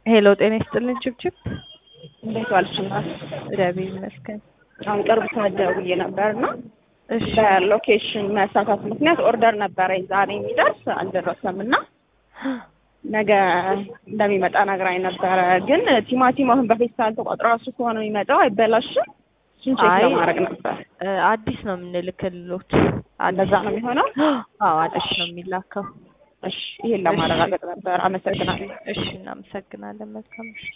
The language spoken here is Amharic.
ሄሎ ጤና ይስጥልኝ ችብችብ እንዴት ዋልሽና? እግዚአብሔር ይመስገን። አሁን ቅርብ ሰዓት ደውዬ ነበርና እሺ በሎኬሽን መሳሳት ምክንያት ኦርደር ነበረኝ ዛሬ የሚደርስ አልደረሰምና ነገ እንደሚመጣ ነግራኝ ነበረ። ግን ቲማቲም አሁን በፌስታል ተቆጥሮ እሱ ከሆነ የሚመጣው አይበላሽም? እሱን ቼክ ለማድረግ ነበር። አዲስ ነው የምንልክልዎት። እንደዛ ነው የሚሆነው? አዎ አዲስ ነው የሚላከው። እሺ ይሄን ለማረጋገጥ ነበር። አመሰግናለሁ። እሺ እናመሰግናለን። መልካም